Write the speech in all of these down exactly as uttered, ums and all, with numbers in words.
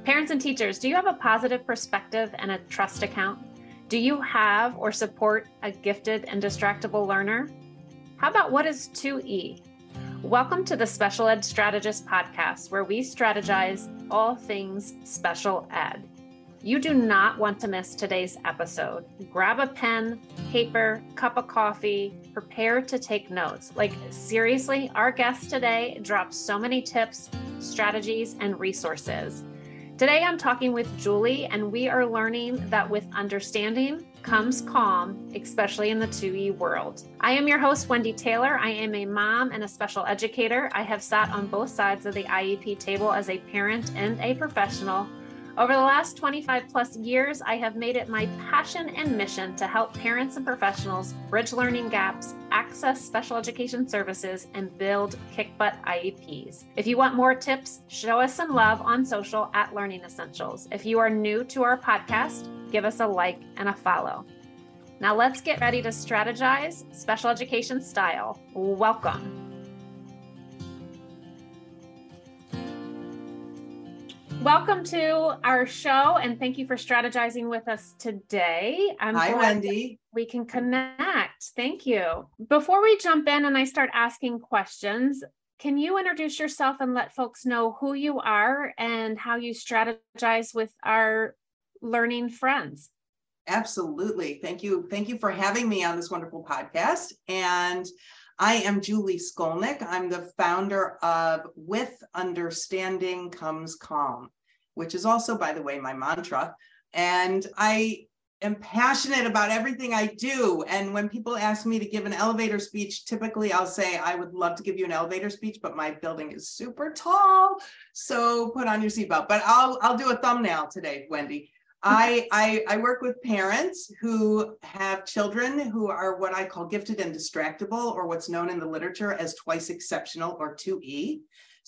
Parents and teachers, do you have a positive perspective and a trust account? Do you have or support a gifted and distractible learner? How about what is two E? Welcome to the Special Ed Strategist podcast, where we strategize all things special ed. You do not want to miss today's episode. Grab a pen, paper, cup of coffee, prepare to take notes. Like seriously, our guest today drops so many tips, strategies, and resources. Today I'm talking with Julie, and we are learning that with understanding comes calm, especially in the two E world. I am your host, Wendy Taylor. I am a mom and a special educator. I have sat on both sides of the I E P table as a parent and a professional. Over the last twenty-five plus years, I have made it my passion and mission to help parents and professionals bridge learning gaps, access special education services, and build kick-butt I E Ps. If you want more tips, show us some love on social at Learning Essentials. If you are new to our podcast, give us a like and a follow. Now let's get ready to strategize special education style. Welcome. Welcome to our show, and thank you for strategizing with us today. I'm Hi, Wendy. We can connect. Thank you. Before we jump in and I start asking questions, can you introduce yourself and let folks know who you are and how you strategize with our learning friends? Absolutely. Thank you. Thank you for having me on this wonderful podcast. And I am Julie Skolnick. I'm the founder of With Understanding Comes Calm, which is also, by the way, my mantra. And I am passionate about everything I do. And when people ask me to give an elevator speech, typically I'll say, I would love to give you an elevator speech, but my building is super tall. So put on your seatbelt. But I'll, I'll do a thumbnail today, Wendy. I, I, I work with parents who have children who are what I call gifted and distractible, or what's known in the literature as twice exceptional, or two E.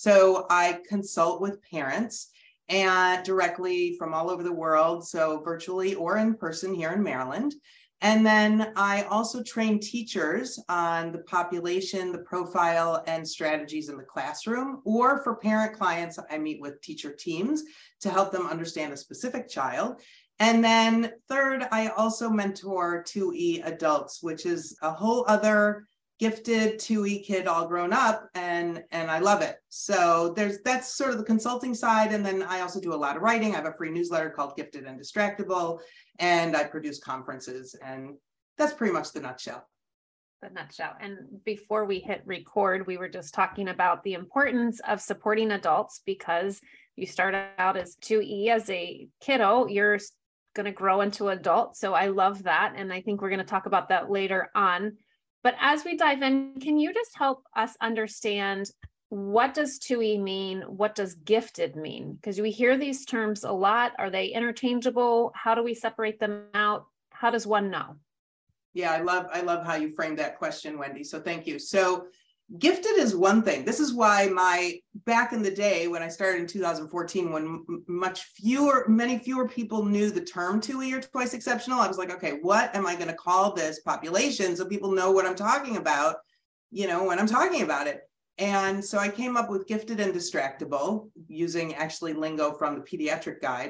So I consult with parents and directly from all over the world, so virtually or in person here in Maryland. And then I also train teachers on the population, the profile, and strategies in the classroom. Or for parent clients, I meet with teacher teams to help them understand a specific child. And then third, I also mentor two E adults, which is a whole other gifted two E kid all grown up, and, and I love it. So there's that's sort of the consulting side. And then I also do a lot of writing. I have a free newsletter called Gifted and Distractible, and I produce conferences, and that's pretty much the nutshell. The nutshell. And before we hit record, we were just talking about the importance of supporting adults, because you start out as two E as a kiddo, you're going to grow into adult. So I love that. And I think we're going to talk about that later on. But as we dive in, can you just help us understand, what does two E mean? What does gifted mean? Because we hear these terms a lot. Are they interchangeable? How do we separate them out? How does one know? Yeah, I love, I love how you framed that question, Wendy. So thank you. So gifted is one thing. This is why my, back in the day when I started in two thousand fourteen, when much fewer, many fewer people knew the term two E or twice exceptional, I was like, okay, what am I going to call this population so people know what I'm talking about, you know, when I'm talking about it. And so I came up with gifted and distractible, using actually lingo from the pediatric guide.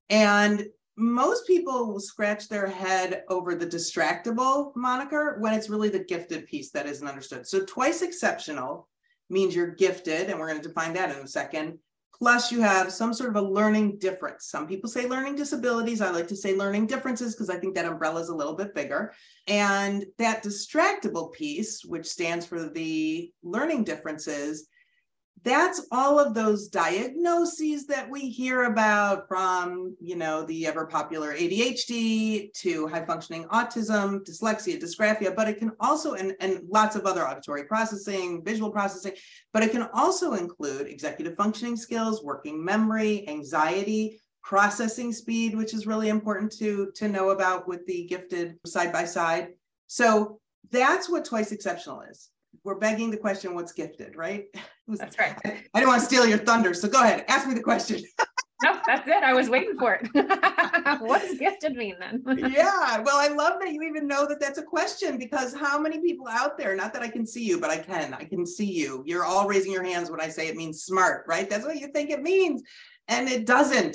And most people will scratch their head over the distractible moniker when it's really the gifted piece that isn't understood. So twice exceptional means you're gifted, and we're going to define that in a second. Plus you have some sort of a learning difference. Some people say learning disabilities. I like to say learning differences because I think that umbrella is a little bit bigger. And that distractible piece, which stands for the learning differences, that's all of those diagnoses that we hear about, from, you know, the ever popular A D H D to high functioning autism, dyslexia, dysgraphia, but it can also, and, and lots of other auditory processing, visual processing, but it can also include executive functioning skills, working memory, anxiety, processing speed, which is really important to, to know about with the gifted side by side. So that's what twice exceptional is. We're begging the question, what's gifted, right? That's right. I, I don't want to steal your thunder, so go ahead, ask me the question. No, that's it. I was waiting for it. What does gifted mean then? Yeah, well, I love that you even know that that's a question, because how many people out there, not that I can see you, but I can, I can see you. You're all raising your hands when I say it means smart, right? That's what you think it means. And it doesn't.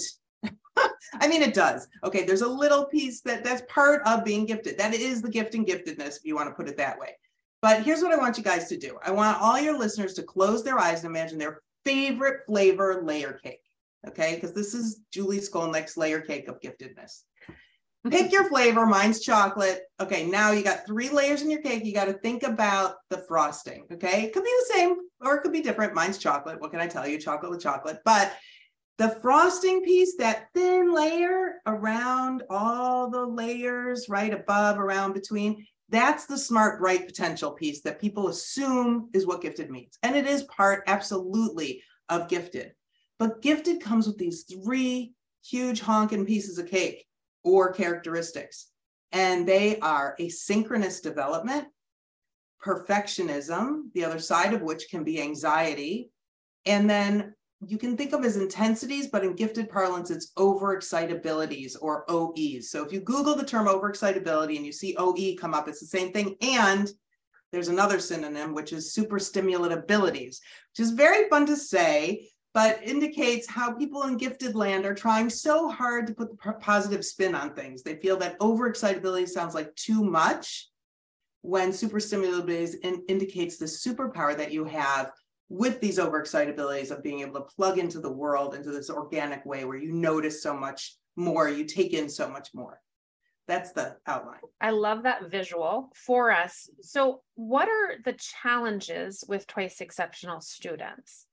I mean, it does. Okay, there's a little piece that that's part of being gifted. That is the gift and giftedness, if you want to put it that way. But here's what I want you guys to do. I want all your listeners to close their eyes and imagine their favorite flavor layer cake. Okay, because this is Julie Skolnick's layer cake of giftedness. Pick your flavor. Mine's chocolate. Okay, now you got three layers in your cake. You got to think about the frosting. Okay, it could be the same or it could be different. Mine's chocolate. What can I tell you? Chocolate with chocolate. But the frosting piece, that thin layer around all the layers, right above, around, between, that's the smart, bright potential piece that people assume is what gifted means. And it is part, absolutely, of gifted. But gifted comes with these three huge honking pieces of cake or characteristics. And they are asynchronous development, perfectionism, the other side of which can be anxiety, and then you can think of as intensities, but in gifted parlance, it's overexcitabilities or O Es. So if you Google the term overexcitability and you see O E come up, it's the same thing. And there's another synonym, which is superstimulative abilities, which is very fun to say, but indicates how people in gifted land are trying so hard to put the positive spin on things. They feel that overexcitability sounds like too much, when superstimulative in, indicates the superpower that you have with these overexcitabilities of being able to plug into the world into this organic way where you notice so much more, you take in so much more. That's the outline. I love that visual for us. So what are the challenges with Twice Exceptional students?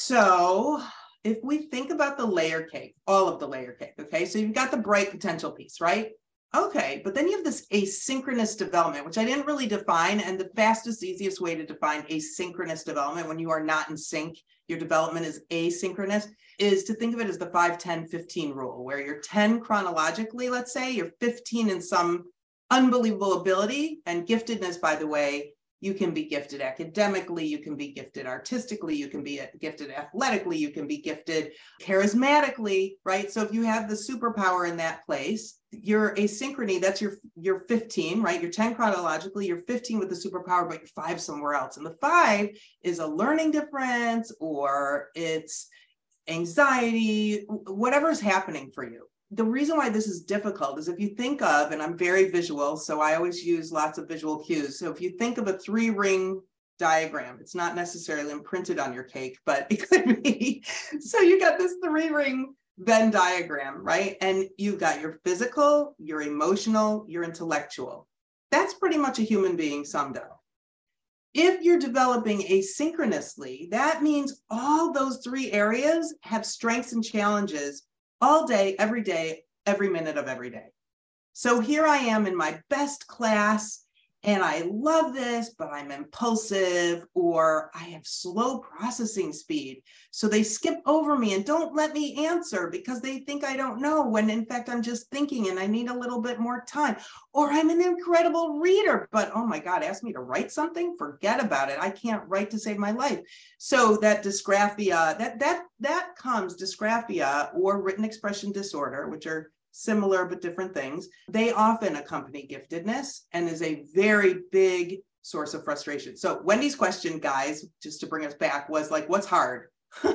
So if we think about the layer cake, all of the layer cake, okay, so you've got the bright potential piece, right? Okay, but then you have this asynchronous development, which I didn't really define. And the fastest, easiest way to define asynchronous development, when you are not in sync, your development is asynchronous, is to think of it as the five, ten, fifteen rule, where you're ten chronologically, let's say, you're fifteen in some unbelievable ability. And giftedness, by the way, you can be gifted academically, you can be gifted artistically, you can be gifted athletically, you can be gifted charismatically, right? So if you have the superpower in that place, your asynchrony, that's your, your fifteen, right? You're ten chronologically, you're fifteen with the superpower, but you're five somewhere else. And the five is a learning difference, or it's anxiety, whatever's happening for you. The reason why this is difficult is if you think of, and I'm very visual, so I always use lots of visual cues. So if you think of a three ring diagram, it's not necessarily imprinted on your cake, but it could be. So you got this three ring Venn diagram, right? And you've got your physical, your emotional, your intellectual. That's pretty much a human being summed up. If you're developing asynchronously, that means all those three areas have strengths and challenges all day, every day, every minute of every day. So here I am in my best class, and I love this, but I'm impulsive, or I have slow processing speed. So they skip over me and don't let me answer because they think I don't know, when in fact I'm just thinking and I need a little bit more time. Or I'm an incredible reader, but oh my God, ask me to write something, forget about it. I can't write to save my life. So that dysgraphia, that that that comes, dysgraphia or written expression disorder, which are similar but different things, they often accompany giftedness and is a very big source of frustration. So Wendy's question, guys, just to bring us back, was like, what's hard?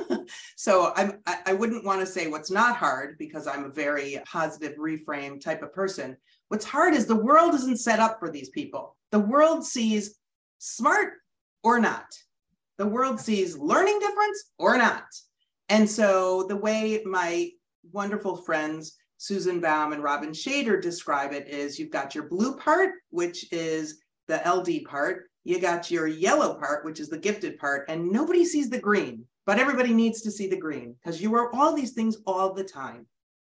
So I'm, I wouldn't want to say what's not hard, because I'm a very positive reframe type of person. What's hard is the world isn't set up for these people. The world sees smart or not. The world sees learning difference or not. And so the way my wonderful friends Susan Baum and Robin Shader describe it is, you've got your blue part, which is the L D part. You got your yellow part, which is the gifted part, and nobody sees the green, but everybody needs to see the green because you are all these things all the time.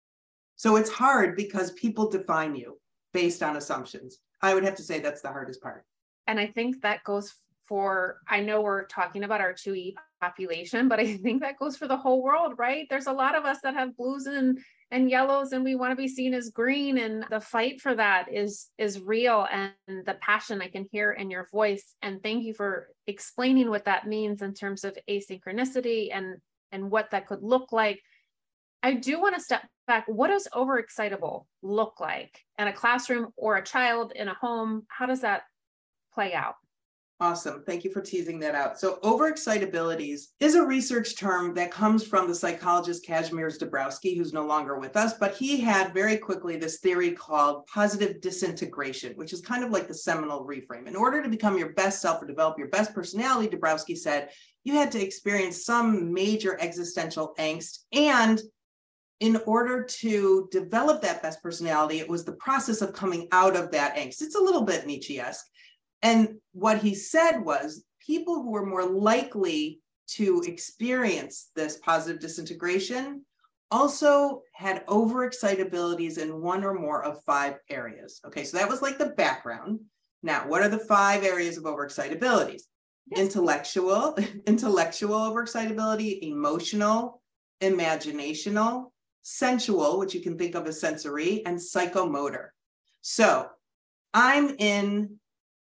So it's hard because people define you based on assumptions. I would have to say that's the hardest part. And I think that goes for, I know we're talking about our two E population, but I think that goes for the whole world, right? There's a lot of us that have blues and and yellows, and we want to be seen as green. And the fight for that is, is real. And the passion I can hear in your voice. And thank you for explaining what that means in terms of asynchronicity and, and what that could look like. I do want to step back. What does overexcitable look like in a classroom or a child in a home? How does that play out? Awesome. Thank you for teasing that out. So overexcitabilities is a research term that comes from the psychologist Kazimierz Dabrowski, who's no longer with us, but he had very quickly this theory called positive disintegration, which is kind of like the seminal reframe. In order to become your best self or develop your best personality, Dabrowski said, you had to experience some major existential angst. And in order to develop that best personality, it was the process of coming out of that angst. It's a little bit Nietzsche-esque. And what he said was people who were more likely to experience this positive disintegration also had overexcitabilities in one or more of five areas. Okay, so that was like the background. Now, what are the five areas of overexcitabilities? Yes. Intellectual, intellectual overexcitability, emotional, imaginational, sensual, which you can think of as sensory, and psychomotor. So I'm in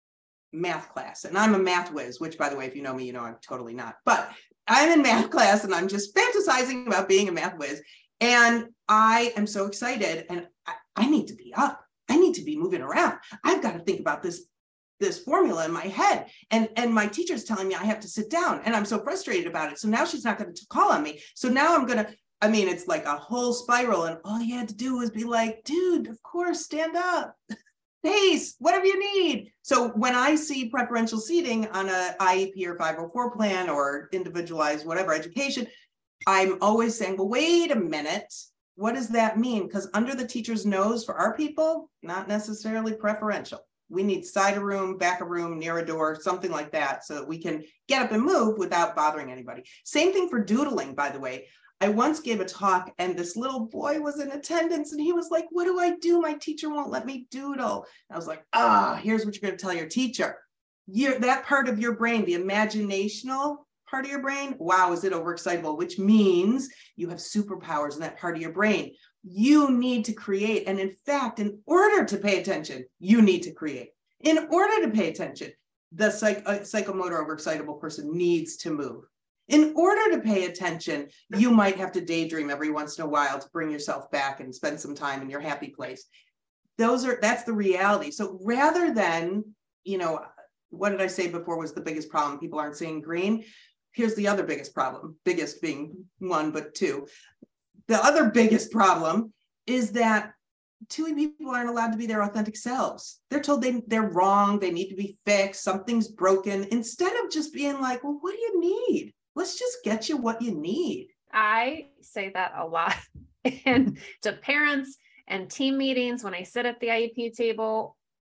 math class and I'm a math whiz, which by the way, if you know me, you know I'm totally not, but I'm in math class and I'm just fantasizing about being a math whiz. And I am so excited and I, I need to be up. I need to be moving around. I've got to think about this, this formula in my head. And, and my teacher's telling me I have to sit down and I'm so frustrated about it. So now she's not going to call on me. So now I'm going to, I mean, it's like a whole spiral and all you had to do was be like, dude, of course, stand up. Pace, whatever you need. So when I see preferential seating on a I E P or five oh four plan or individualized whatever education, I'm always saying, well, wait a minute. What does that mean? Because under the teacher's nose for our people, not necessarily preferential. We need side of room, back of room, near a door, something like that, so that we can get up and move without bothering anybody. Same thing for doodling, by the way. I once gave a talk and this little boy was in attendance and he was like, what do I do? My teacher won't let me doodle. And I was like, ah, here's what you're going to tell your teacher. You're, that part of your brain, the imaginational part of your brain, wow, is it overexcitable, which means you have superpowers in that part of your brain. You need to create. And in fact, in order to pay attention, you need to create. In order to pay attention, the psych, uh, psychomotor overexcitable person needs to move. In order to pay attention, you might have to daydream every once in a while to bring yourself back and spend some time in your happy place. Those are, that's the reality. So rather than, you know, what did I say before was the biggest problem? People aren't seeing green. Here's the other biggest problem, biggest being one, but two. The other biggest problem is that two E people aren't allowed to be their authentic selves. They're told they, they're wrong, they need to be fixed, something's broken, instead of just being like, well, what do you need? Let's just get you what you need. I say that a lot and to parents and team meetings when I sit at the I E P table.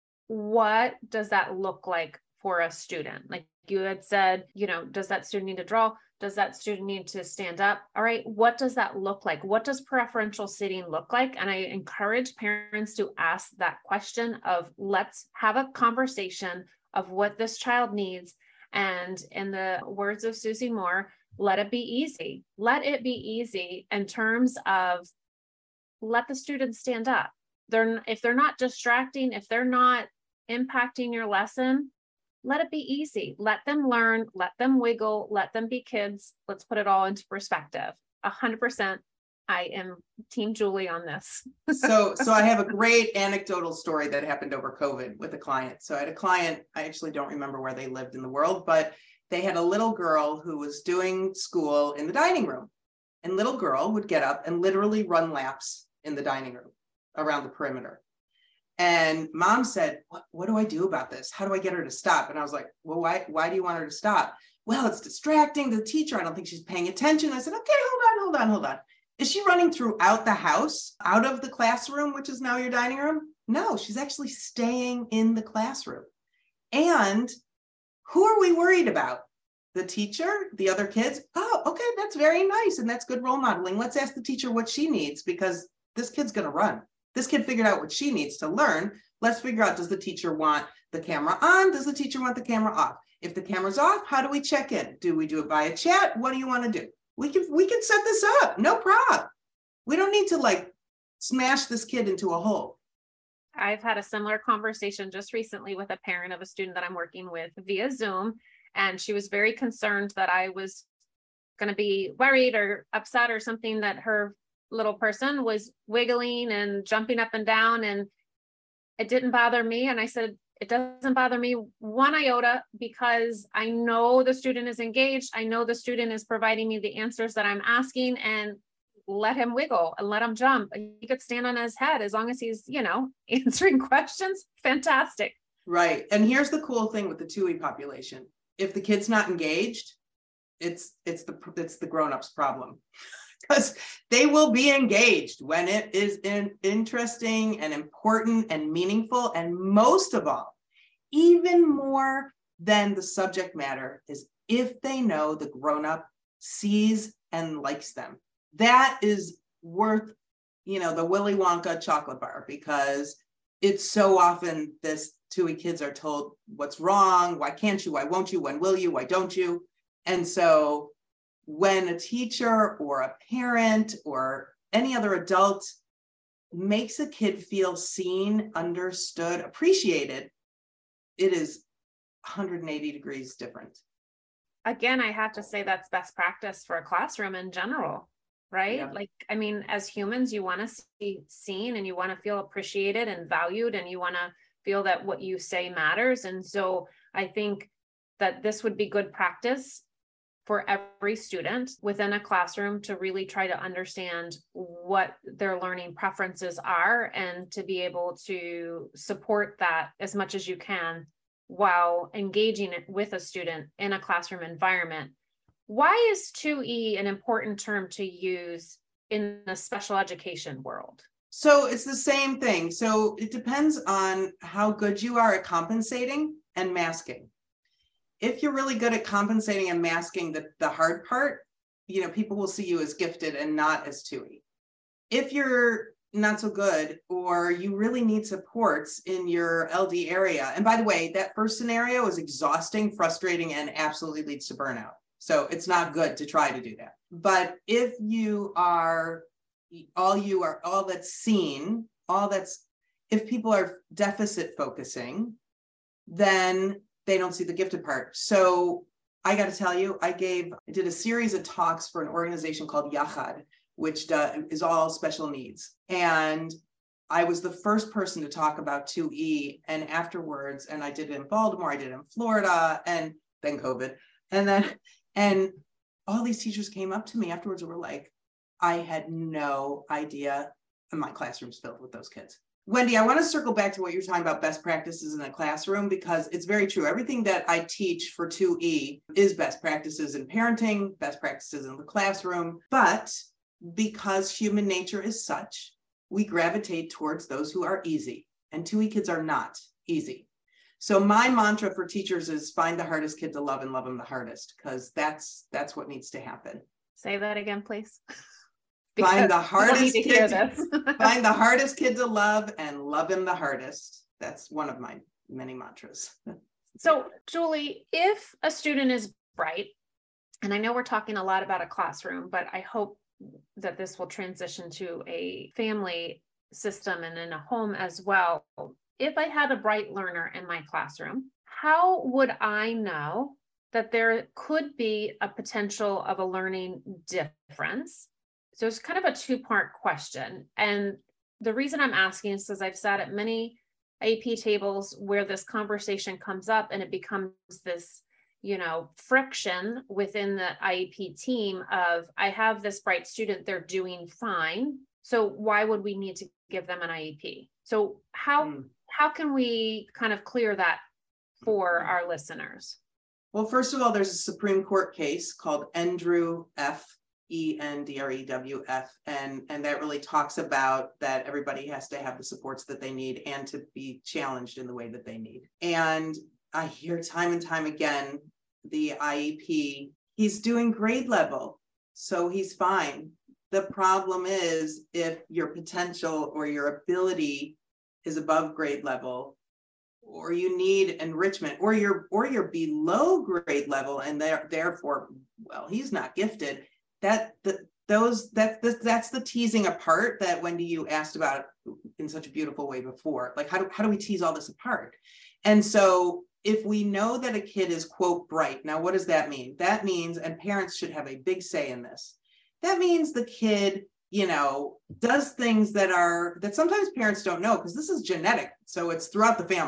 What does that look like for a student? Like you had said, you know, does that student need to draw? Does that student need to stand up? All right. What does that look like? What does preferential seating look like? And I encourage parents to ask that question of, let's have a conversation of what this child needs. And in the words of Susie Moore, let it be easy. Let it be easy in terms of let the students stand up. They're, if they're not distracting, if they're not impacting your lesson, let it be easy. Let them learn, let them wiggle, let them be kids. Let's put it all into perspective. A hundred percent. I am Team Julie on this. so, so I have a great anecdotal story that happened over COVID with a client. So I had a client, I actually don't remember where they lived in the world, but they had a little girl who was doing school in the dining room, and little girl would get up and literally run laps in the dining room around the perimeter. And mom said, what, what do I do about this? How do I get her to stop? And I was like, well, why, why do you want her to stop? Well, it's distracting to the teacher. I don't think she's paying attention. I said, okay, hold on, hold on, hold on. Is she running throughout the house, out of the classroom, which is now your dining room? No, she's actually staying in the classroom. And who are we worried about? The teacher, the other kids? Oh, okay, that's very nice. And that's good role modeling. Let's ask the teacher what she needs, because this kid's going to run. This kid figured out what she needs to learn. Let's figure out, does the teacher want the camera on? Does the teacher want the camera off? If the camera's off, how do we check in? Do we do it via chat? What do you want to do? We can, we can set this up, no problem. We don't need to like smash this kid into a hole. I've had a similar conversation just recently with a parent of a student that I'm working with via Zoom. And she was very concerned that I was going to be worried or upset or something that her little person was wiggling and jumping up and down. And it didn't bother me. And I said, It doesn't bother me one iota because I know the student is engaged. I know the student is providing me the answers that I'm asking, and let him wiggle and let him jump. He could stand on his head as long as he's, you know, answering questions. Fantastic. Right. And here's the cool thing with the two E population. If the kid's not engaged, it's it's the it's the grown-ups problem. Because they will be engaged when it is in, interesting and important and meaningful. And most of all, even more than the subject matter, is if they know the grown-up sees and likes them. That is worth, you know, the Willy Wonka chocolate bar, because it's so often this two E kids are told what's wrong, why can't you, why won't you, when will you, why don't you? And so when a teacher or a parent or any other adult makes a kid feel seen, understood, appreciated, it is one hundred eighty degrees different. Again, I have to say that's best practice for a classroom in general, right? Yeah. Like, I mean, as humans, you want to be seen and you want to feel appreciated and valued, and you want to feel that what you say matters. And so I think that this would be good practice for every student within a classroom to really try to understand what their learning preferences are, and to be able to support that as much as you can while engaging it with a student in a classroom environment. Why is two E an important term to use in the special education world? So it's the same thing. So it depends on how good you are at compensating and masking. If you're really good at compensating and masking the, the hard part, you know, people will see you as gifted and not as two E. If you're not so good, or you really need supports in your L D area, and by the way, that first scenario is exhausting, frustrating, and absolutely leads to burnout. So it's not good to try to do that. But if you are, all you are, all that's seen, all that's, if people are deficit focusing, then they don't see the gifted part. So I got to tell you, I gave, I did a series of talks for an organization called Yachad, which does, is all special needs. And I was the first person to talk about two E, and afterwards, and I did it in Baltimore, I did it in Florida, and then COVID. And then, and all these teachers came up to me afterwards and were like, I had no idea, and my classroom's filled with those kids. Wendy, I want to circle back to what you're talking about, best practices in a classroom, because it's very true. Everything that I teach for two E is best practices in parenting, best practices in the classroom. But because human nature is such, we gravitate towards those who are easy, and two E kids are not easy. So my mantra for teachers is find the hardest kid to love and love them the hardest, because that's that's what needs to happen. Say that again, please. Find the hardest kid to, find the hardest kid to love and love him the hardest. That's one of my many mantras. So Julie, if a student is bright, and I know we're talking a lot about a classroom, but I hope that this will transition to a family system and in a home as well. If I had a bright learner in my classroom, how would I know that there could be a potential of a learning difference? So it's kind of a two-part question. And the reason I'm asking is because I've sat at many A P tables where this conversation comes up and it becomes this, you know, friction within the I E P team of, I have this bright student, they're doing fine. So why would we need to give them an I E P? So how, mm. how can we kind of clear that for our listeners? Well, first of all, there's a Supreme Court case called Endrew F. E N D R E W F, and and that really talks about that everybody has to have the supports that they need and to be challenged in the way that they need. And I hear time and time again, the I E P, he's doing grade level, so he's fine. The problem is if your potential or your ability is above grade level, or you need enrichment, or you're or you're below grade level, and there therefore, well, he's not gifted. That the, those that the, that's the teasing apart that Wendy, you asked about in such a beautiful way before. Like how do how do we tease all this apart? And so if we know that a kid is quote bright, now what does that mean? That means, and parents should have a big say in this, that means the kid, you know, does things that are that sometimes parents don't know, because this is genetic, so it's throughout the family.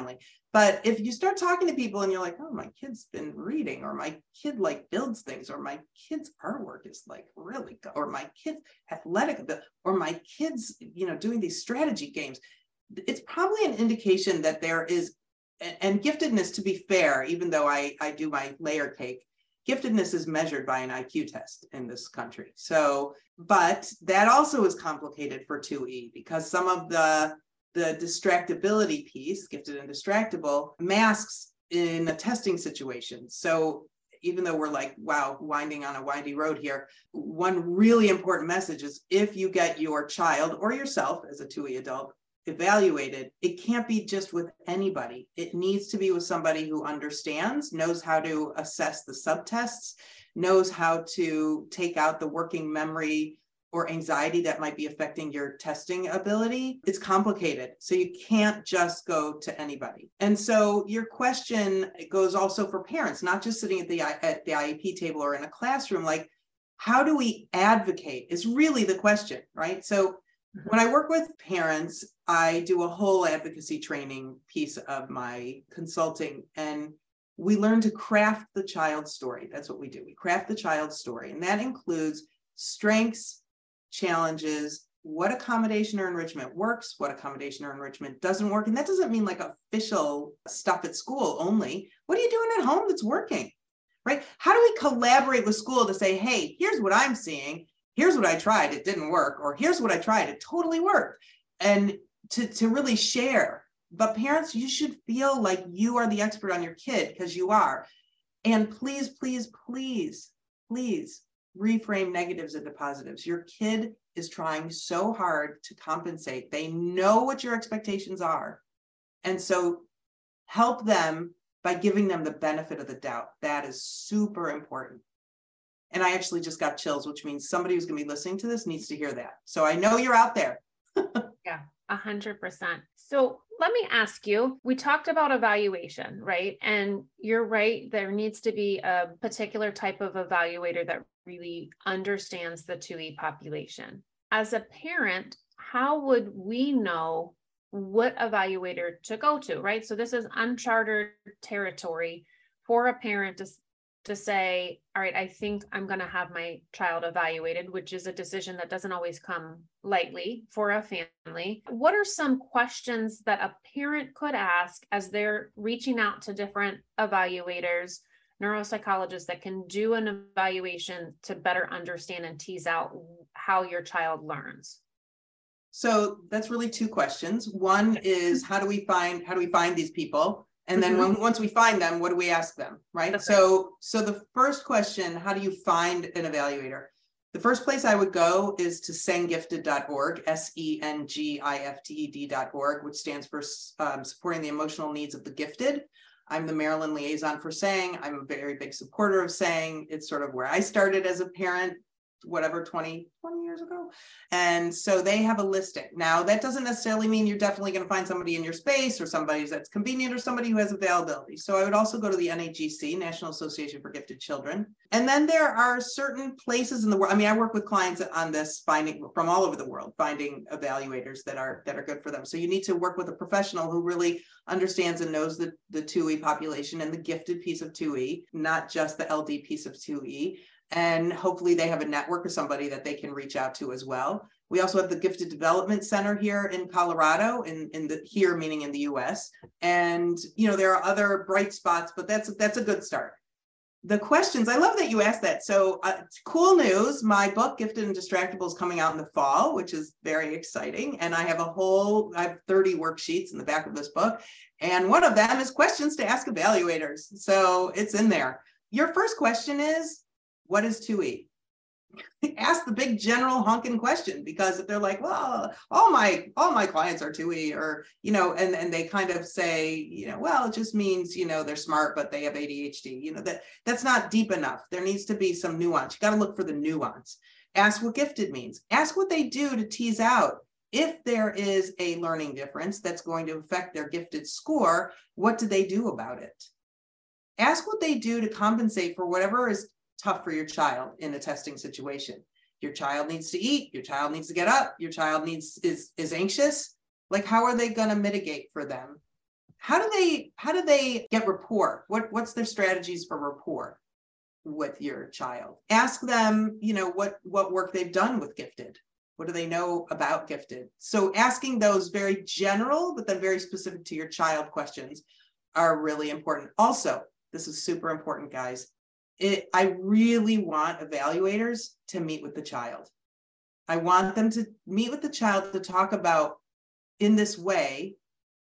But if you start talking to people and you're like, oh, my kid's been reading, or my kid like builds things, or my kid's artwork is like really good, or my kid's athletic, or my kid's, you know, doing these strategy games, it's probably an indication that there is, and giftedness, to be fair, even though I, I do my layer cake, giftedness is measured by an I Q test in this country. So, but that also is complicated for two E, because some of the the distractibility piece, gifted and distractible, masks in a testing situation. So even though we're like, wow, winding on a windy road here, one really important message is if you get your child or yourself as a two E adult evaluated, it can't be just with anybody. It needs to be with somebody who understands, knows how to assess the subtests, knows how to take out the working memory or anxiety that might be affecting your testing ability. It's complicated. So you can't just go to anybody. And so your question goes also for parents, not just sitting at the, at the I E P table or in a classroom, like, how do we advocate is really the question, right? So when I work with parents, I do a whole advocacy training piece of my consulting, and we learn to craft the child's story. That's what we do. We craft the child's story, and that includes strengths, challenges, what accommodation or enrichment works, what accommodation or enrichment doesn't work. And that doesn't mean like official stuff at school only. What are you doing at home that's working, right? How do we collaborate with school to say, hey, here's what I'm seeing. Here's what I tried, it didn't work, or here's what I tried, it totally worked. And to, to really share. But parents, you should feel like you are the expert on your kid, because you are. And please, please, please, please reframe negatives into positives. Your kid is trying so hard to compensate. They know what your expectations are. And so help them by giving them the benefit of the doubt. That is super important. And I actually just got chills, which means somebody who's going to be listening to this needs to hear that. So I know you're out there. Yeah, a hundred percent. So let me ask you, we talked about evaluation, right? And you're right, there needs to be a particular type of evaluator that really understands the two E population. As a parent, how would we know what evaluator to go to, right? So this is uncharted territory for a parent to to say, all right, I think I'm going to have my child evaluated, which is a decision that doesn't always come lightly for a family. What are some questions that a parent could ask as they're reaching out to different evaluators, neuropsychologists that can do an evaluation to better understand and tease out how your child learns? So that's really two questions. One is, how do we find, how do we find these people? And then mm-hmm. when, once we find them, what do we ask them, right? That's so, right. so the first question, how do you find an evaluator? The first place I would go is to sengifted dot org, S E N G I F T E D dot org, which stands for um, Supporting the Emotional Needs of the Gifted. I'm the Maryland liaison for SANG. I'm a very big supporter of SANG. It's sort of where I started as a parent, whatever, twenty, twenty years ago. And so they have a listing. Now, that doesn't necessarily mean you're definitely going to find somebody in your space or somebody that's convenient or somebody who has availability. So I would also go to the N A G C, National Association for Gifted Children. And then there are certain places in the world. I mean, I work with clients on this, finding from all over the world, finding evaluators that are that are good for them. So you need to work with a professional who really understands and knows the, the two E population and the gifted piece of two E, not just the L D piece of two E. And hopefully they have a network or somebody that they can reach out to as well. We also have the Gifted Development Center here in Colorado, in, in the here meaning in the U S. And you know, there are other bright spots, but that's that's a good start. The questions, I love that you asked that. So uh, cool news, my book, Gifted and Distractible, is coming out in the fall, which is very exciting. And I have a whole, I have thirty worksheets in the back of this book. And one of them is questions to ask evaluators. So it's in there. Your first question is, what is two E? Ask the big general honking question, because if they're like, well, all my all my clients are two E, or, you know, and, and they kind of say, you know, well, it just means, you know, they're smart, but they have A D H D, you know, that that's not deep enough. There needs to be some nuance. You got to look for the nuance. Ask what gifted means. Ask what they do to tease out. If there is a learning difference that's going to affect their gifted score, what do they do about it? Ask what they do to compensate for whatever is tough for your child in a testing situation. Your child needs to eat, your child needs to get up, your child needs is is anxious. Like, how are they going to mitigate for them? how do they, how do they get rapport? What, what's their strategies for rapport with your child? Ask them, you know, what, what work they've done with gifted. What do they know about gifted? So asking those very general, but then very specific to your child questions are really important. Also, this is super important, guys. It, I really want evaluators to meet with the child. I want them to meet with the child to talk about, in this way,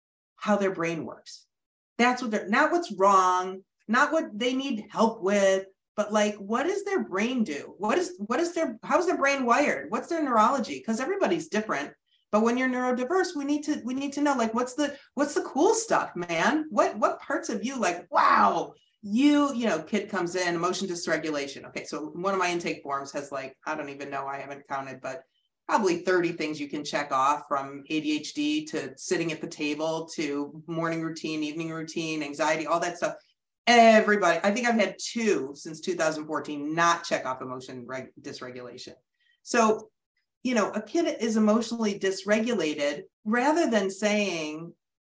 how their brain works. That's what they're, not what's wrong, not what they need help with, but like, what does their brain do? What is, what is their, how's their brain wired? What's their neurology? Because everybody's different. But when you're neurodiverse, we need to, we need to know, like, what's the, what's the cool stuff, man? What, what parts of you, like, wow, you, you know, kid comes in, emotion dysregulation. Okay, so one of my intake forms has like, I don't even know, I haven't counted, but probably thirty things you can check off, from A D H D to sitting at the table to morning routine, evening routine, anxiety, all that stuff. Everybody, I think I've had two since two thousand fourteen not check off emotion reg- dysregulation. So, you know, a kid is emotionally dysregulated, rather than saying,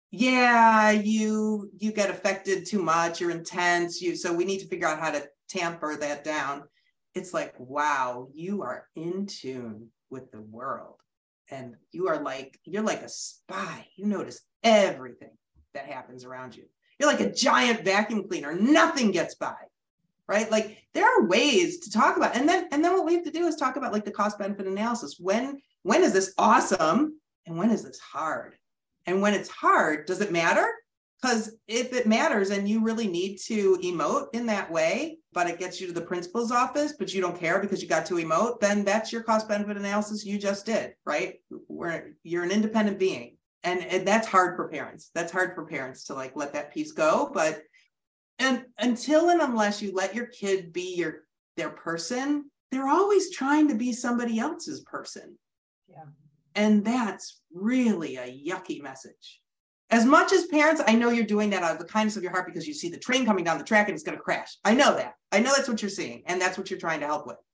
yeah, you you get affected too much, you're intense, you so we need to figure out how to tamper that down. It's like, wow, you are in tune with the world. And you are like, you're like a spy. You notice everything that happens around you. You're like a giant vacuum cleaner. Nothing gets by, right? Like, there are ways to talk about, and then and then what we have to do is talk about like the cost benefit analysis. When when is this awesome, and when is this hard? And when it's hard, does it matter? Because if it matters and you really need to emote in that way, but it gets you to the principal's office, but you don't care because you got to emote, then that's your cost benefit analysis you just did, right? Where you're an independent being. And, and that's hard for parents. That's hard for parents to like let that piece go. But and until and unless you let your kid be your their person, they're always trying to be somebody else's person. Yeah. And that's really a yucky message. As much as parents, I know you're doing that out of the kindness of your heart because you see the train coming down the track and it's going to crash. I know that. I know that's what you're seeing, and that's what you're trying to help with.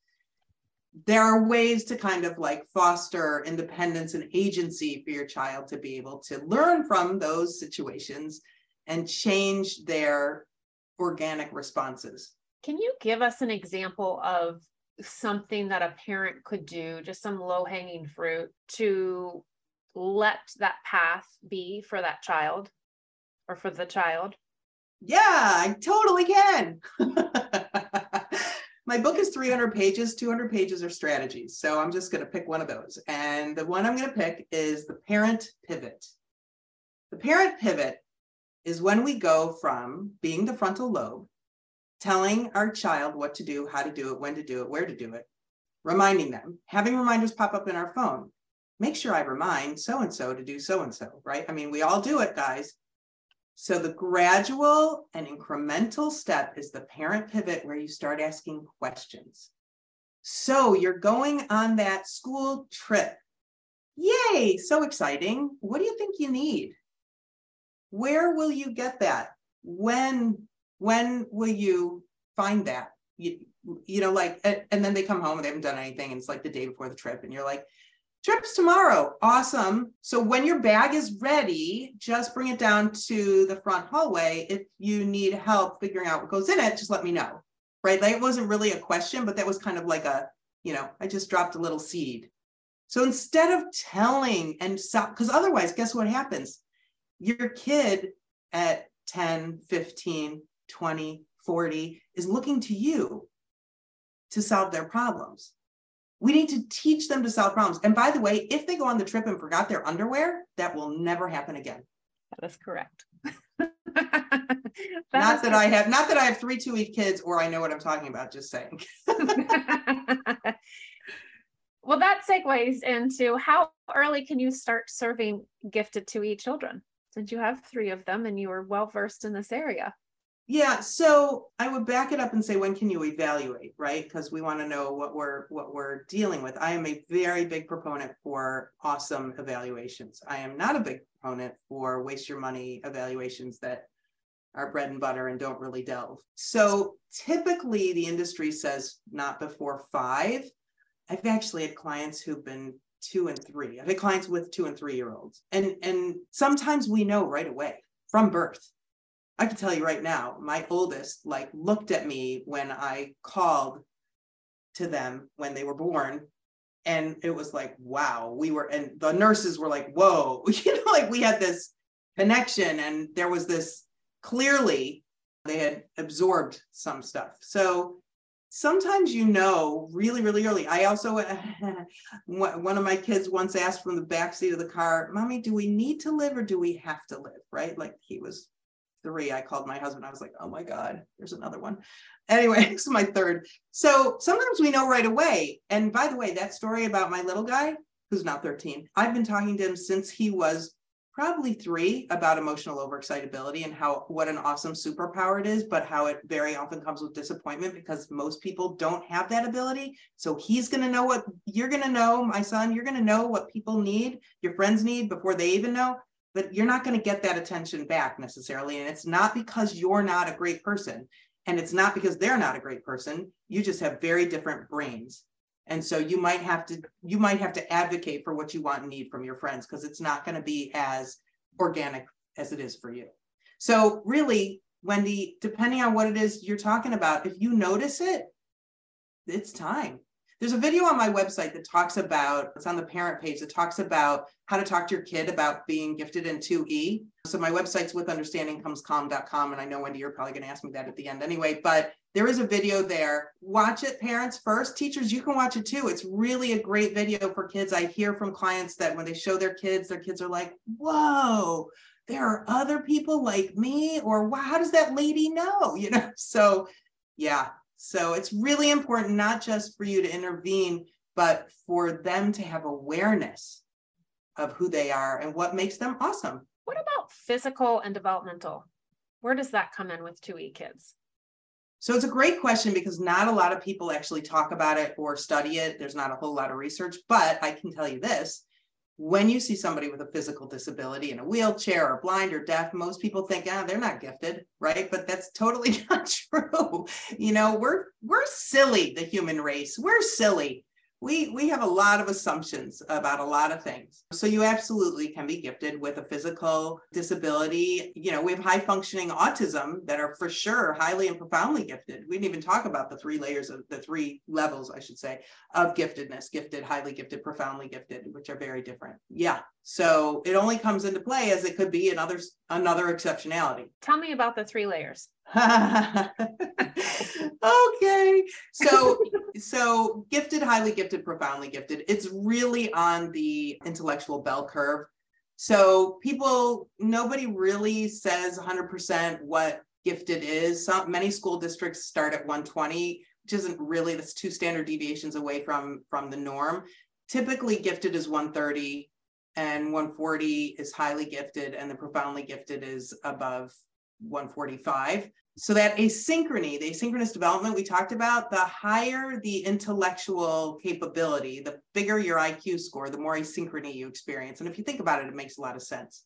There are ways to kind of like foster independence and agency for your child to be able to learn from those situations and change their organic responses. Can you give us an example of something that a parent could do, just some low-hanging fruit, to let that path be for that child or for the child? Yeah, I totally can. My book is three hundred pages, two hundred pages are strategies. So I'm just going to pick one of those. And the one I'm going to pick is the parent pivot. The parent pivot is when we go from being the frontal lobe, telling our child what to do, how to do it, when to do it, where to do it, reminding them, having reminders pop up in our phone. Make sure I remind so-and-so to do so-and-so, right? I mean, we all do it, guys. So the gradual and incremental step is the parent pivot, where you start asking questions. So you're going on that school trip. Yay, so exciting. What do you think you need? Where will you get that? When, when will you find that? You, you know, like, and, and then they come home and they haven't done anything, and it's like the day before the trip, and you're like, trip's tomorrow. Awesome. So when your bag is ready, just bring it down to the front hallway. If you need help figuring out what goes in it, just let me know. Right? Like, it wasn't really a question, but that was kind of like a, you know, I just dropped a little seed. So instead of telling and stop, because otherwise, guess what happens? Your kid at ten, fifteen, twenty, forty is looking to you to solve their problems. We need to teach them to solve problems. And by the way, if they go on the trip and forgot their underwear, that will never happen again. That is correct. that not is that correct. I have, not that I have three two-week kids, or I know what I'm talking about, just saying. Well, that segues into, how early can you start serving gifted two E children, since you have three of them and you are well versed in this area? Yeah, so I would back it up and say, when can you evaluate, right? Because we want to know what we're what we're dealing with. I am a very big proponent for awesome evaluations. I am not a big proponent for waste your money evaluations that are bread and butter and don't really delve. So typically the industry says not before five. I've actually had clients who've been two and three. I've had clients with two and three year olds. And, and sometimes we know right away. from birth. I can tell you right now, my oldest like looked at me when I called to them when they were born. And it was like, wow, we were, and the nurses were like, whoa, you know, like we had this connection, and there was this, clearly they had absorbed some stuff. So sometimes, you know, really, really early. I also, one of my kids once asked from the backseat of the car, Mommy, do we need to live or do we have to live? Right? Like he was three. I called my husband. I was like, oh my God, there's another one. Anyway, this is my third. So sometimes we know right away. And by the way, that story about my little guy, who's now thirteen, I've been talking to him since he was probably three about emotional overexcitability and how, what an awesome superpower it is, but how it very often comes with disappointment because most people don't have that ability. So he's going to know what you're going to know, my son, you're going to know what people need, your friends need before they even know, but you're not going to get that attention back necessarily. And it's not because you're not a great person. And it's not because they're not a great person. You just have very different brains. And so you might have to, you might have to advocate for what you want and need from your friends, because it's not going to be as organic as it is for you. So really, Wendy, depending on what it is you're talking about, if you notice it, it's time. There's a video on my website that talks about, it's on the parent page, that talks about how to talk to your kid about being gifted in two E. So my website's with understanding comes calm dot com. And I know, Wendy, you're probably going to ask me that at the end anyway, but there is a video there. Watch it, parents first. Teachers, you can watch it too. It's really a great video for kids. I hear from clients that when they show their kids, their kids are like, whoa, there are other people like me, or wow, how does that lady know? You know, so yeah. So it's really important, not just for you to intervene, but for them to have awareness of who they are and what makes them awesome. What about physical and developmental? Where does that come in with two E kids? So it's a great question because not a lot of people actually talk about it or study it. There's not a whole lot of research, but I can tell you this. When you see somebody with a physical disability in a wheelchair or blind or deaf, most people think, ah, they're not gifted, right? But that's totally not true. You know, we're we're silly, the human race. We're silly. We we have a lot of assumptions about a lot of things. So you absolutely can be gifted with a physical disability. You know, we have high functioning autism that are for sure highly and profoundly gifted. We didn't even talk about the three layers of the three levels, I should say, of giftedness: gifted, highly gifted, profoundly gifted, which are very different. Yeah. So it only comes into play as it could be another another exceptionality. Tell me about the three layers. Okay. So, so gifted, highly gifted, profoundly gifted. It's really on the intellectual bell curve. So people, nobody really says one hundred percent what gifted is. Some, many school districts start at one twenty, which isn't really, that's two standard deviations away from, from the norm. Typically gifted is one thirty and one forty is highly gifted, and the profoundly gifted is above one forty-five. So that asynchrony, the asynchronous development we talked about, the higher the intellectual capability, the bigger your I Q score, the more asynchrony you experience. And if you think about it, it makes a lot of sense.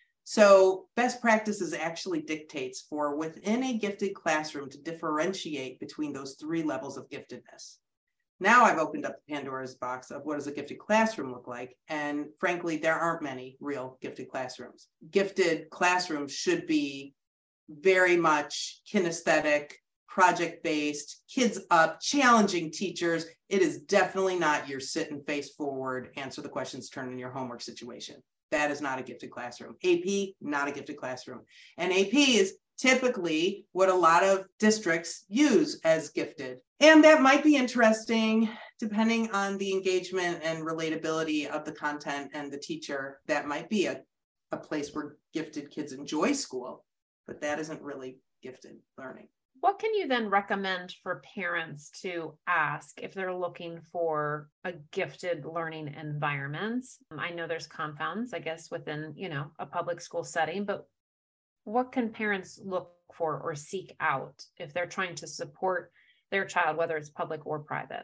So best practices actually dictates for within a gifted classroom to differentiate between those three levels of giftedness. Now I've opened up Pandora's box of what does a gifted classroom look like? And frankly, there aren't many real gifted classrooms. Gifted classrooms should be very much kinesthetic, project-based, kids up, challenging teachers. It is definitely not your sit and face forward, answer the questions, turn in your homework situation. That is not a gifted classroom. A P, not a gifted classroom. And A P is typically what a lot of districts use as gifted. And that might be interesting depending on the engagement and relatability of the content and the teacher. That might be a, a place where gifted kids enjoy school, but that isn't really gifted learning. What can you then recommend for parents to ask if they're looking for a gifted learning environment? I know there's confounds, I guess, within, you know, a public school setting, but what can parents look for or seek out if they're trying to support their child, whether it's public or private?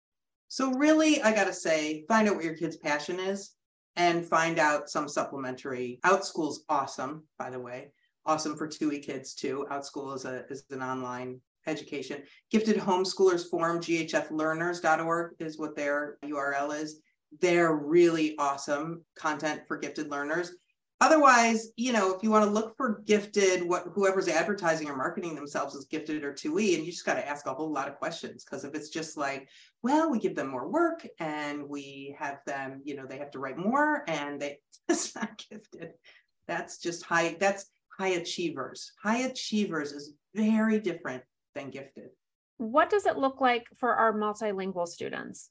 So really, I got to say, find out what your kid's passion is and find out some supplementary. OutSchool's awesome, by the way. Awesome for two E kids too. OutSchool is, a, is an online education. Gifted Homeschoolers Forum, G H F learners dot org is what their U R L is. They're really awesome content for gifted learners. otherwise, you know, if you want to look for gifted, what whoever's advertising or marketing themselves as gifted or two E, and you just got to ask a whole lot of questions. Because if it's just like, well, we give them more work and we have them, you know, they have to write more and they, that's not gifted. That's just high, that's high achievers. High achievers is very different than gifted. What does it look like for our multilingual students?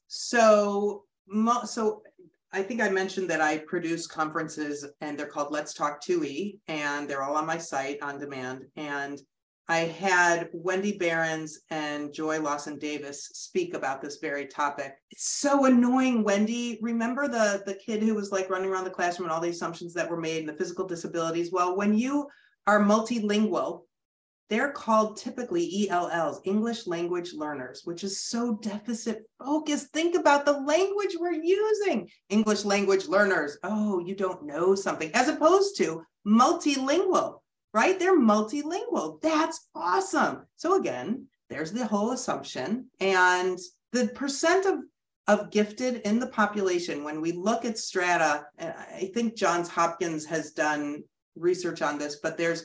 So, so I think I mentioned that I produce conferences and they're called Let's Talk two E, and they're all on my site on demand. And I had Wendy Behrens and Joy Lawson Davis speak about this very topic. It's so annoying, Wendy. Remember the, the kid who was like running around the classroom and all the assumptions that were made and the physical disabilities? Well, when you are multilingual, they're called typically E L Ls, English language learners, which is so deficit focused. Think about the language we're using. English language learners. Oh, you don't know something, as opposed to multilingual, right? They're multilingual. That's awesome. So again, there's the whole assumption. And the percent of, of gifted in the population, when we look at strata, and I think Johns Hopkins has done research on this, but there's,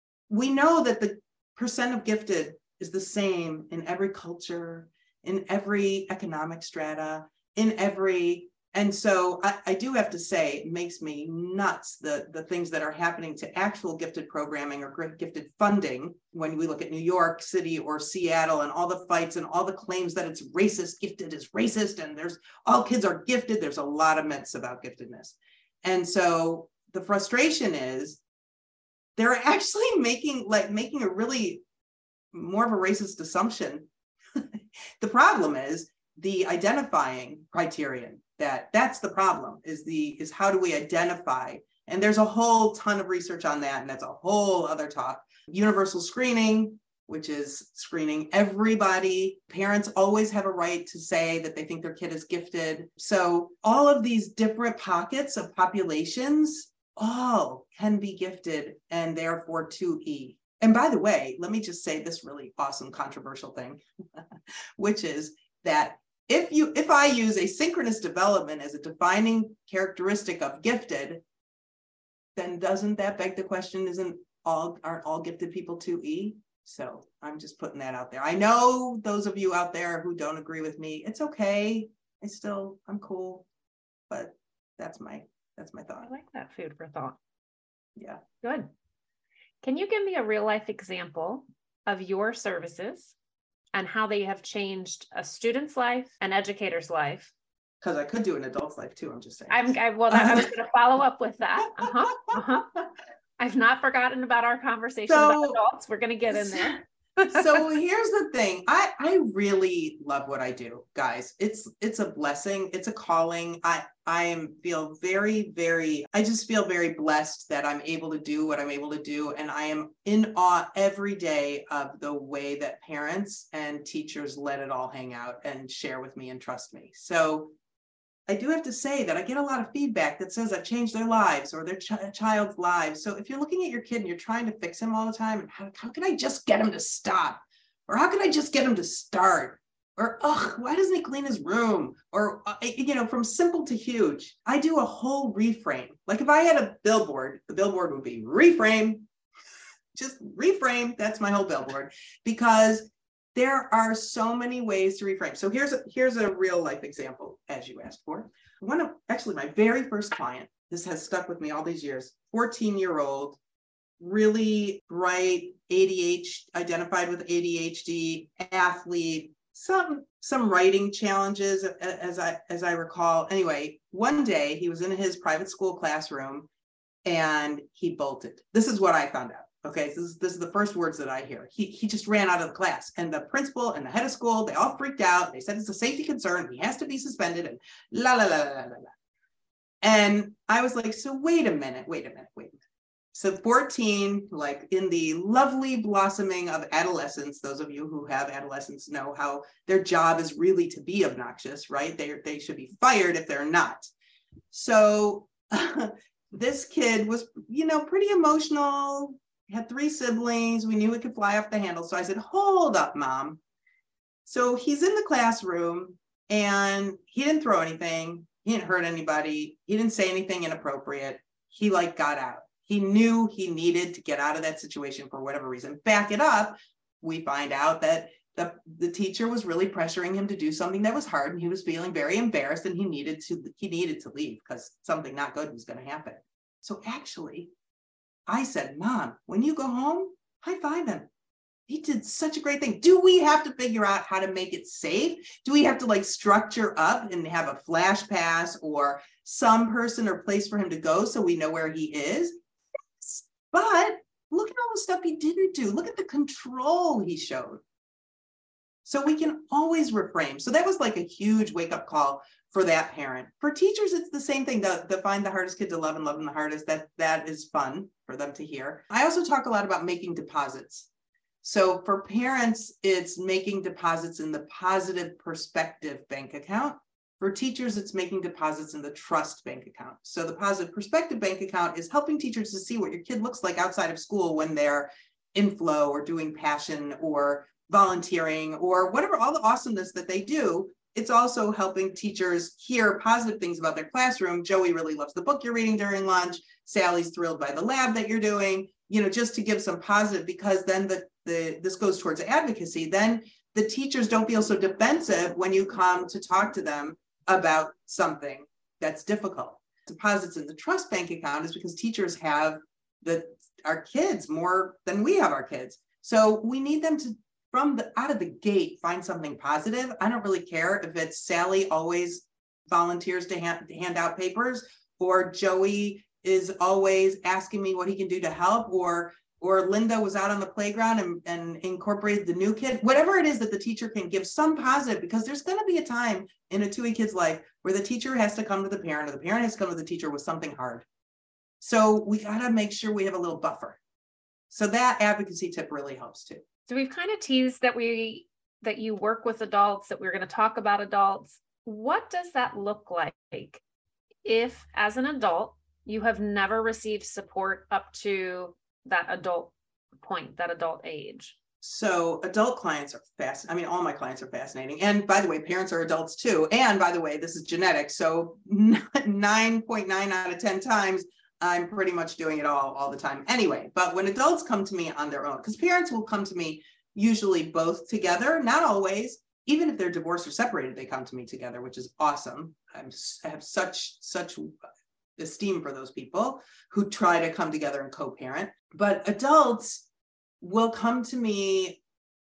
we know that the percent of gifted is the same in every culture, in every economic strata, in every, and so I, I do have to say, it makes me nuts, the, the things that are happening to actual gifted programming or gifted funding when we look at New York City or Seattle and all the fights and all the claims that it's racist, gifted is racist, and there's, all kids are gifted. There's a lot of myths about giftedness. And so the frustration is, they're actually making like making a really more of a racist assumption. The problem is the identifying criterion. That that's the problem is the is how do we identify? And there's a whole ton of research on that, and that's a whole other talk. Universal screening, which is screening everybody. Parents always have a right to say that they think their kid is gifted. So all of these different pockets of populations all can be gifted and therefore two E. And by the way, let me just say this really awesome controversial thing, which is that if you if I use asynchronous development as a defining characteristic of gifted, then doesn't that beg the question, isn't all aren't all gifted people two E? So I'm just putting that out there. I know those of you out there who don't agree with me, it's okay. I still, I'm cool, but that's my That's my thought. I like that food for thought. Yeah. Good. Can you give me a real life example of your services and how they have changed a student's life, an educator's life? Because I could do an adult's life too, I'm just saying. I'm, I, well, I was going to follow up with that. Uh-huh, uh-huh. I've not forgotten about our conversation so, about adults. We're going to get in there. So here's the thing. I, I really love what I do, guys. It's it's a blessing. It's a calling. I I am feel very, very, I just feel very blessed that I'm able to do what I'm able to do. And I am in awe every day of the way that parents and teachers let it all hang out and share with me and trust me. So I do have to say that I get a lot of feedback that says I've changed their lives or their ch- child's lives. So if you're looking at your kid and you're trying to fix him all the time, and how, how can I just get him to stop? Or how can I just get him to start? Or, ugh, why doesn't he clean his room? Or, uh, you know, from simple to huge, I do a whole reframe. Like if I had a billboard, the billboard would be reframe, just reframe. That's my whole billboard, because there are so many ways to reframe. So here's a, here's a real life example, as you asked for. One of, actually my very first client, this has stuck with me all these years, fourteen year old, really bright, A D H D, identified with A D H D, athlete, some, some writing challenges as I, as I recall. Anyway, one day he was in his private school classroom and he bolted. This is what I found out. Okay, so this is, this is the first words that I hear. He, he just ran out of the class, and the principal and the head of school, they all freaked out. They said it's a safety concern. He has to be suspended, and la, la, la, la, la, la. And I was like, so wait a minute, wait a minute, wait a minute. So fourteen, like in the lovely blossoming of adolescence, those of you who have adolescents know how their job is really to be obnoxious, right? They, they should be fired if they're not. So this kid was, you know, pretty emotional, had three siblings. We knew it could fly off the handle. So I said, hold up, Mom. So he's in the classroom and he didn't throw anything. He didn't hurt anybody. He didn't say anything inappropriate. he like got out. He knew he needed to get out of that situation for whatever reason. Back it up, we find out that the, the teacher was really pressuring him to do something that was hard, and he was feeling very embarrassed, and he needed to he needed to leave because something not good was going to happen. So actually, I said, Mom, when you go home, high five him. He did such a great thing. Do we have to figure out how to make it safe? Do we have to like structure up and have a flash pass or some person or place for him to go so we know where he is? Yes. But look at all the stuff he didn't do. Look at the control he showed. So we can always reframe. So that was like a huge wake-up call for that parent. For teachers, it's the same thing. The, the find the hardest kid to love and love them the hardest. That, that is fun for them to hear. I also talk a lot about making deposits. So for parents, it's making deposits in the positive perspective bank account. For teachers, it's making deposits in the trust bank account. So the positive perspective bank account is helping teachers to see what your kid looks like outside of school when they're in flow or doing passion or volunteering or whatever, all the awesomeness that they do. It's also helping teachers hear positive things about their classroom. Joey really loves the book you're reading during lunch. Sally's thrilled by the lab that you're doing, you know, just to give some positive, because then the, the this goes towards advocacy. Then the teachers don't feel so defensive when you come to talk to them about something that's difficult. Deposits in the trust bank account is because teachers have the our kids more than we have our kids. So we need them to, from the out of the gate, find something positive. I don't really care if it's Sally always volunteers to hand, to hand out papers, or Joey is always asking me what he can do to help, or or Linda was out on the playground and, and incorporated the new kid. Whatever it is that the teacher can give some positive, because there's going to be a time in a two E kid's life where the teacher has to come to the parent, or the parent has to come to the teacher with something hard. So we got to make sure we have a little buffer. So that advocacy tip really helps too. So we've kind of teased that we that you work with adults, that we're going to talk about adults. What does that look like if, as an adult, you have never received support up to that adult point, that adult age? So adult clients are fast. I mean, all my clients are fascinating. And by the way, parents are adults too. And by the way, this is genetic. So nine point nine out of ten times, I'm pretty much doing it all, all the time anyway. But when adults come to me on their own, because parents will come to me usually both together, not always, even if they're divorced or separated, they come to me together, which is awesome. I'm, I have such, such esteem for those people who try to come together and co-parent. But adults will come to me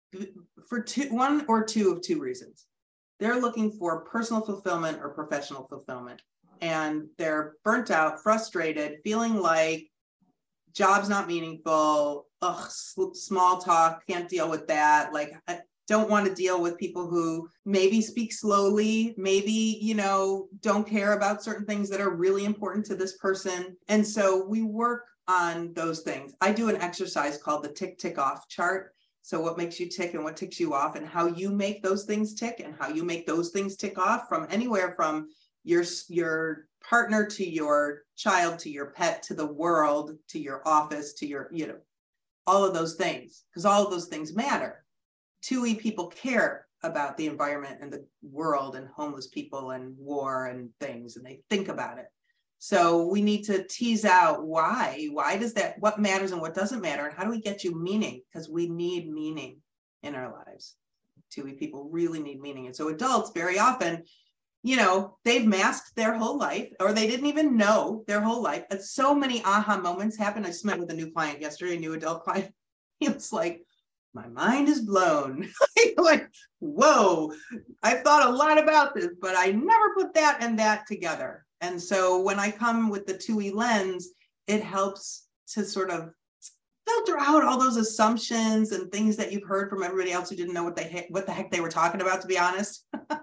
for two, one or two of two reasons. They're looking for personal fulfillment or professional fulfillment. And they're burnt out, frustrated, feeling like job's not meaningful. Ugh, small talk, can't deal with that. Like, I don't want to deal with people who maybe speak slowly, maybe, you know, don't care about certain things that are really important to this person. And so we work on those things. I do an exercise called the tick, tick off chart. So what makes you tick and what ticks you off, and how you make those things tick and how you make those things tick off, from anywhere from your, your partner to your child, to your pet, to the world, to your office, to your, you know, all of those things, because all of those things matter. two E people care about the environment and the world and homeless people and war and things, and they think about it. So we need to tease out why, why does that, what matters and what doesn't matter, and how do we get you meaning? Because we need meaning in our lives. two E people really need meaning. And so adults very often, you know, they've masked their whole life, or they didn't even know their whole life. And so many aha moments happen. I just met with a new client yesterday, a new adult client. He was like, my mind is blown. Like, whoa, I've thought a lot about this, but I never put that and that together. And so when I come with the two E lens, it helps to sort of filter out all those assumptions and things that you've heard from everybody else who didn't know what they what the heck they were talking about, to be honest,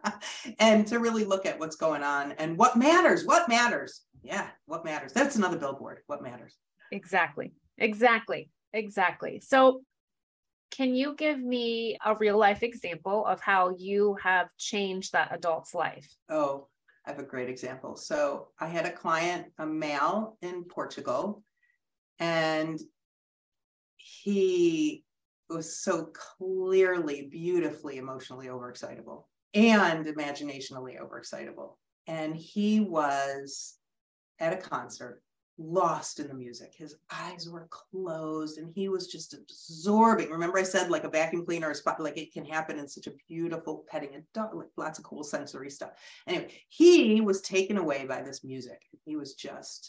and to really look at what's going on and what matters. What matters? Yeah, what matters? That's another billboard. What matters? Exactly. Exactly. Exactly. So can you give me a real life example of how you have changed that adult's life? Oh, I have a great example. So I had a client, a male in Portugal, and he was so clearly, beautifully, emotionally overexcitable and imaginationally overexcitable. And he was at a concert lost in the music. His eyes were closed and he was just absorbing. Remember I said like a vacuum cleaner or spot, like it can happen in such a beautiful petting a dog, like lots of cool sensory stuff. Anyway, he was taken away by this music. He was just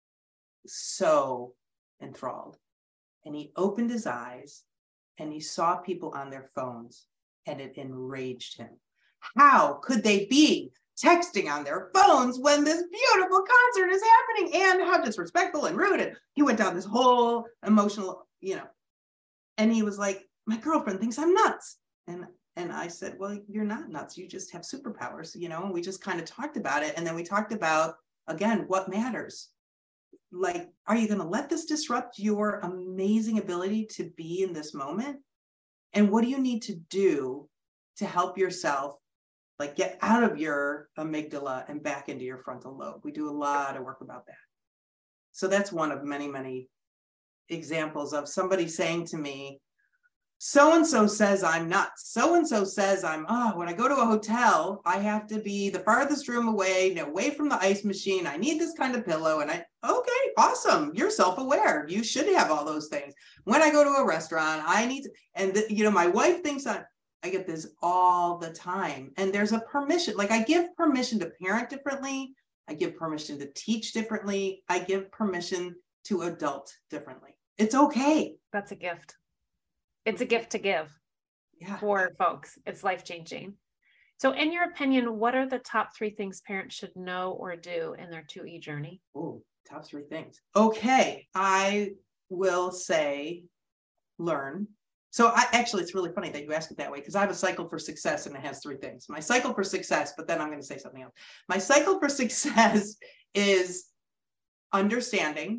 so enthralled. And he opened his eyes and he saw people on their phones and it enraged him. How could they be texting on their phones when this beautiful concert is happening, and how disrespectful and rude? And he went down this whole emotional, you know, and he was like, my girlfriend thinks I'm nuts. And and I said, well, you're not nuts. You just have superpowers, you know, and we just kind of talked about it. And then we talked about, again, what matters. Like, are you going to let this disrupt your amazing ability to be in this moment? And what do you need to do to help yourself, like, get out of your amygdala and back into your frontal lobe? We do a lot of work about that. So that's one of many, many examples of somebody saying to me, so-and-so says I'm nuts. So-and-so says I'm, oh, when I go to a hotel, I have to be the farthest room away, you know, away from the ice machine. I need this kind of pillow. And I, okay, awesome. You're self-aware. You should have all those things. When I go to a restaurant, I need to, and the, you know, my wife thinks that I get this all the time. And there's a permission, like I give permission to parent differently. I give permission to teach differently. I give permission to adult differently. It's okay. That's a gift. It's a gift to give yeah. for folks. It's life-changing. So in your opinion, what are the top three things parents should know or do in their two E journey? Oh, top three things. Okay. I will say learn. So I actually, it's really funny that you ask it that way, because I have a cycle for success and it has three things. My cycle for success, but then I'm going to say something else. My cycle for success is understanding,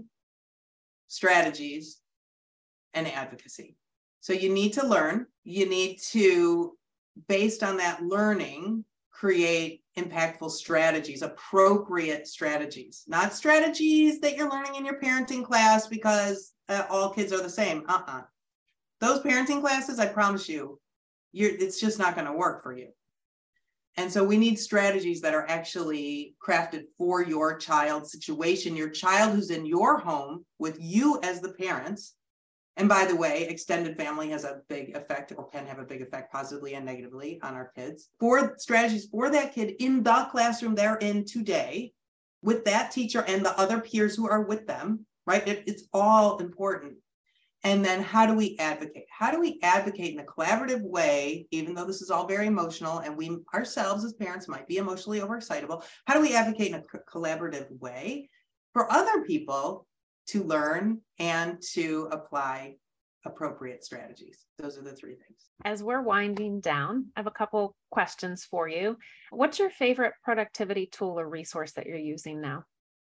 strategies, and advocacy. So you need to learn, you need to, based on that learning, create impactful strategies, appropriate strategies, not strategies that you're learning in your parenting class because uh, all kids are the same. Uh-uh. Those parenting classes, I promise you, you're, it's just not going to work for you. And so we need strategies that are actually crafted for your child's situation, your child who's in your home with you as the parents. And by the way, extended family has a big effect, or can have a big effect positively and negatively on our kids. For strategies for that kid in the classroom they're in today, with that teacher and the other peers who are with them, right? It, it's all important. And then how do we advocate? How do we advocate in a collaborative way, even though this is all very emotional and we ourselves as parents might be emotionally overexcitable? How do we advocate in a collaborative way for other people to learn and to apply appropriate strategies? Those are the three things. As we're winding down, I have a couple questions for you. What's your favorite productivity tool or resource that you're using now?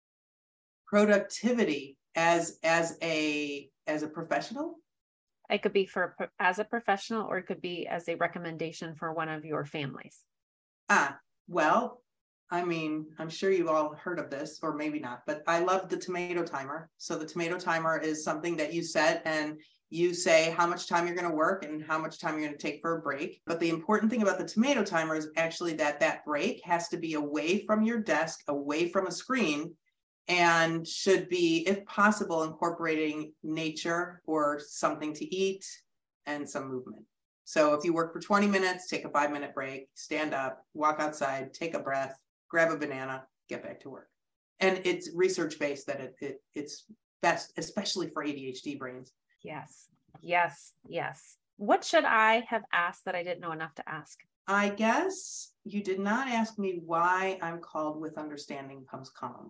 Productivity as as a as a professional? It could be for as a professional, or it could be as a recommendation for one of your families. Ah, well, I mean, I'm sure you've all heard of this, or maybe not, but I love the tomato timer. So the tomato timer is something that you set and you say how much time you're going to work and how much time you're going to take for a break. But the important thing about the tomato timer is actually that that break has to be away from your desk, away from a screen, and should be, if possible, incorporating nature or something to eat and some movement. So if you work for twenty minutes, take a five minute break, stand up, walk outside, take a breath, grab a banana, get back to work. And it's research based that it, it it's best, especially for A D H D brains. Yes, yes, yes. What should I have asked that I didn't know enough to ask? I guess you did not ask me why I'm called With Understanding Comes Calm.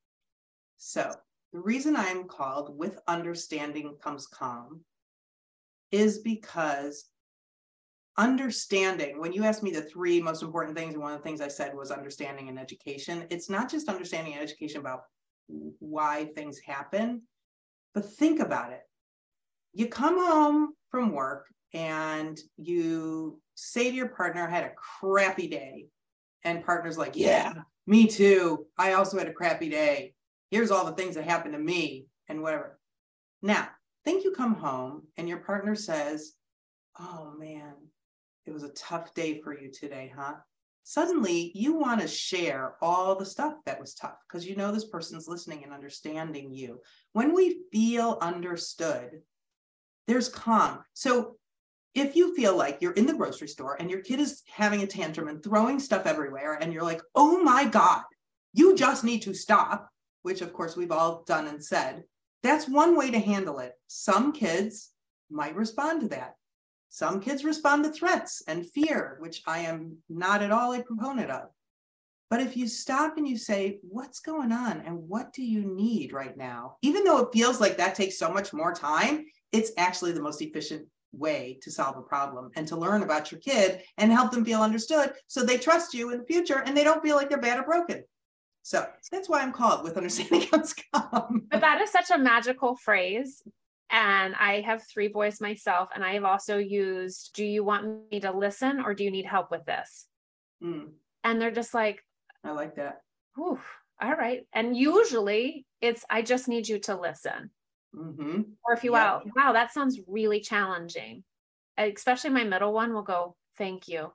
So the reason I'm called With Understanding Comes Calm is because understanding, when you asked me the three most important things, and one of the things I said was understanding and education, it's not just understanding and education about why things happen, but think about it. You come home from work and you say to your partner, I had a crappy day. And partner's like, yeah, me too. I also had a crappy day. Here's all the things that happened to me and whatever. Now, think you come home and your partner says, oh man, it was a tough day for you today, huh? suddenly you want to share all the stuff that was tough because you know this person's listening and understanding you. When we feel understood, there's calm. So if you feel like you're in the grocery store and your kid is having a tantrum and throwing stuff everywhere, and you're like, oh my God, you just need to stop, which of course we've all done and said, that's one way to handle it. Some kids might respond to that. Some kids respond to threats and fear, which I am not at all a proponent of. But if you stop and you say, what's going on and what do you need right now? Even though it feels like that takes so much more time, it's actually the most efficient way to solve a problem and to learn about your kid and help them feel understood so they trust you in the future and they don't feel like they're bad or broken. So that's why I'm called With Understanding Comes Calm. But that is such a magical phrase. And I have three boys myself, and I have also used, do you want me to listen or do you need help with this? Mm. And they're just like, I like that. Whew, all right. And usually it's, I just need you to listen. Mm-hmm. Or if you, yep. wow, wow, that sounds really challenging. Especially my middle one will go, thank you.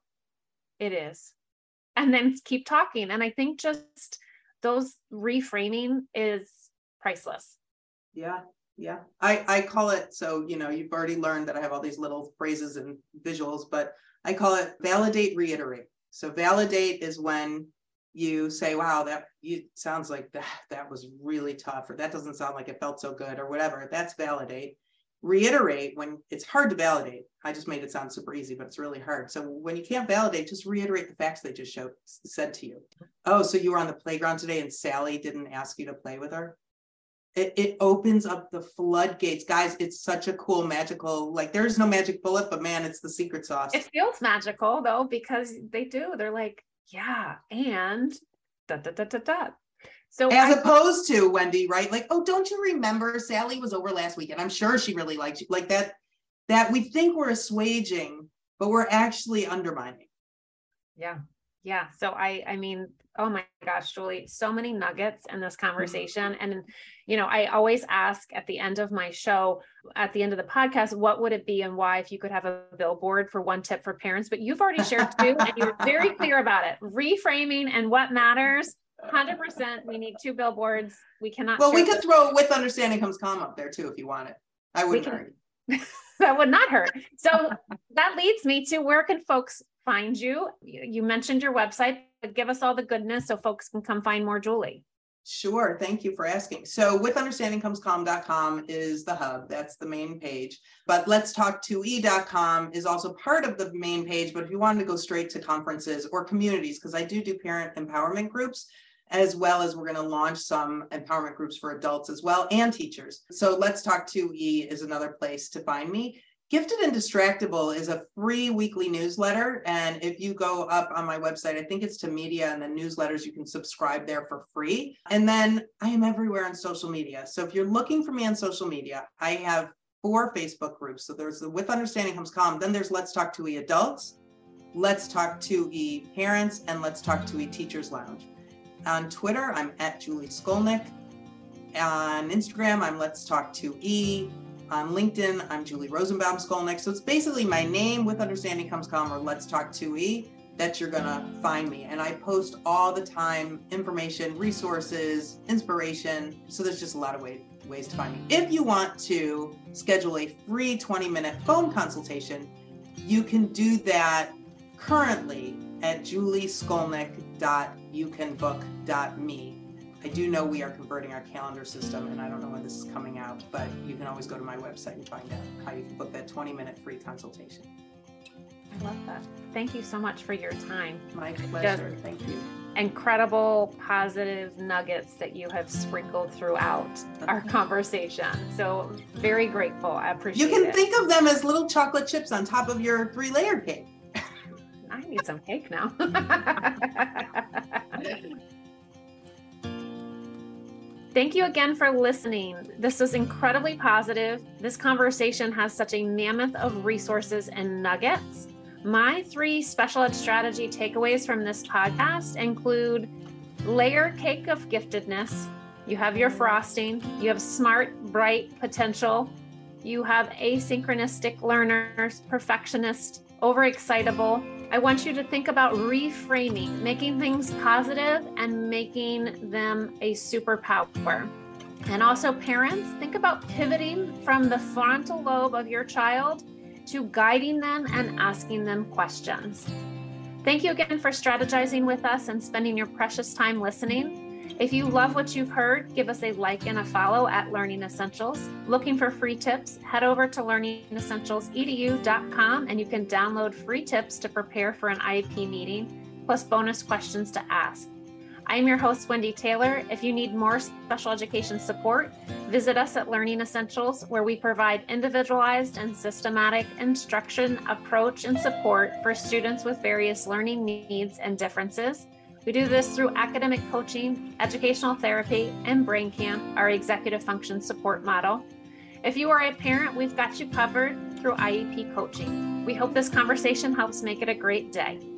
It is. And then keep talking. And I think just those reframing is priceless. Yeah. Yeah, I, I call it, so, you know, you've already learned that I have all these little phrases and visuals, but I call it validate, reiterate. So validate is when you say, wow, that you, sounds like that, that was really tough, or that doesn't sound like it felt so good, or whatever. That's validate. Reiterate, when it's hard to validate. I just made it sound super easy, but it's really hard. So when you can't validate, just reiterate the facts they just showed, said to you. Oh, so you were on the playground today and Sally didn't ask you to play with her? It, it opens up the floodgates. Guys, it's such a cool, magical, like there's no magic bullet, but man, it's the secret sauce. It feels magical though, because they do. They're like, yeah, and da, da, da, da, da. So as I, opposed to Wendy, right? Like, oh, don't you remember Sally was over last weekend? I'm sure she really liked you. Like that, that we think we're assuaging, but we're actually undermining. Yeah. Yeah. So I, I mean, oh my gosh, Julie, so many nuggets in this conversation. Mm-hmm. And, you know, I always ask at the end of my show, at the end of the podcast, what would it be and why, if you could have a billboard for one tip for parents, but you've already shared two and you're very clear about it. Reframing and what matters. one hundred percent. We need two billboards. We cannot. Well, we could throw With Understanding Comes Calm up there too, if you want it. I wouldn't hurt. That would not hurt. So that leads me to, where can folks find you? You mentioned your website, but give us all the goodness so folks can come find more Julie. Sure. Thank you for asking. So with understanding comes calm dot com is the hub. That's the main page. But let's talk two e dot com is also part of the main page. But if you wanted to go straight to conferences or communities, because I do do parent empowerment groups, as well as we're going to launch some empowerment groups for adults as well, and teachers. So Let's Talk two E is another place to find me. Gifted and Distractible is a free weekly newsletter. And if you go up on my website, I think it's to media and then newsletters, you can subscribe there for free. And then I am everywhere on social media. So if you're looking for me on social media, I have four Facebook groups. So there's the With Understanding Comes Calm, then there's Let's Talk two E Adults, Let's Talk two E Parents, and Let's Talk two E Teachers Lounge. On Twitter, I'm at Julie Skolnick. On Instagram, I'm Let's Talk two E. On LinkedIn, I'm Julie Rosenbaum Skolnick. So it's basically my name, With Understanding Comes Calm, or Let's Talk two E, that you're gonna find me. And I post all the time information, resources, inspiration. So there's just a lot of way, ways to find me. If you want to schedule a free twenty minute phone consultation, you can do that currently at julie skolnick dot you can book dot me. I do know we are converting our calendar system, and I don't know when this is coming out, but you can always go to my website and find out how you can book that twenty minute free consultation. I love that. Thank you so much for your time. My pleasure. Just Thank you. Incredible positive nuggets that you have sprinkled throughout our conversation. So very grateful. I appreciate it. You can it. think of them as little chocolate chips on top of your three layered cake. I need some cake now. Thank you again for listening. This was incredibly positive. This conversation has such a mammoth of resources and nuggets. My three special ed strategy takeaways from this podcast include layer cake of giftedness. You have your frosting. You have smart, bright potential. You have asynchronistic learners, perfectionist, overexcitable, I want you to think about reframing, making things positive and making them a superpower. And also parents, think about pivoting from the frontal lobe of your child to guiding them and asking them questions. Thank you again for strategizing with us and spending your precious time listening. If you love what you've heard, give us a like and a follow at Learning Essentials. Looking for free tips, head over to learning essentials e d u dot com and you can download free tips to prepare for an I E P meeting, plus bonus questions to ask. I am your host, Wendy Taylor. If you need more special education support, visit us at Learning Essentials, where we provide individualized and systematic instruction, approach, and support for students with various learning needs and differences. We do this through academic coaching, educational therapy, and Brain Camp, our executive function support model. If you are a parent, we've got you covered through I E P coaching. We hope this conversation helps make it a great day.